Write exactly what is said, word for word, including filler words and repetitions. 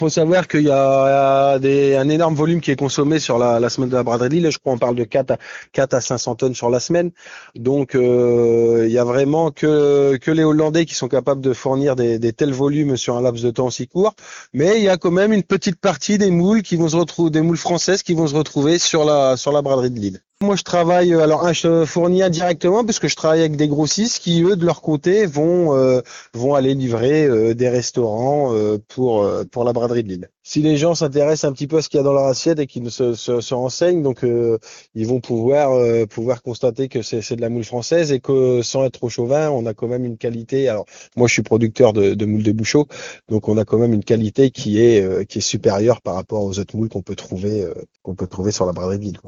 Faut savoir qu'il y a des, un énorme volume qui est consommé sur la, la semaine de la braderie de Lille. Je crois on parle de quatre à, quatre à cinq cents tonnes sur la semaine. Donc euh, il y a vraiment que, que les Hollandais qui sont capables de fournir des, des tels volumes sur un laps de temps aussi court. Mais il y a quand même une petite partie des moules qui vont se retrouver, des moules françaises qui vont se retrouver sur la, sur la braderie de Lille. Moi, je travaille, euh, alors, un, je fournis indirectement parce que je travaille avec des grossistes qui, eux, de leur côté, vont euh, vont aller livrer euh, des restaurants euh, pour euh, pour la braderie de Lille. Si les gens s'intéressent un petit peu à ce qu'il y a dans leur assiette et qu'ils se, se, se renseignent, donc euh, ils vont pouvoir euh, pouvoir constater que c'est c'est de la moule française et que sans être trop chauvin, on a quand même une qualité. Alors, moi, je suis producteur de, de moules de Bouchot, donc on a quand même une qualité qui est euh, qui est supérieure par rapport aux autres moules qu'on peut trouver euh, qu'on peut trouver sur la braderie de Lille.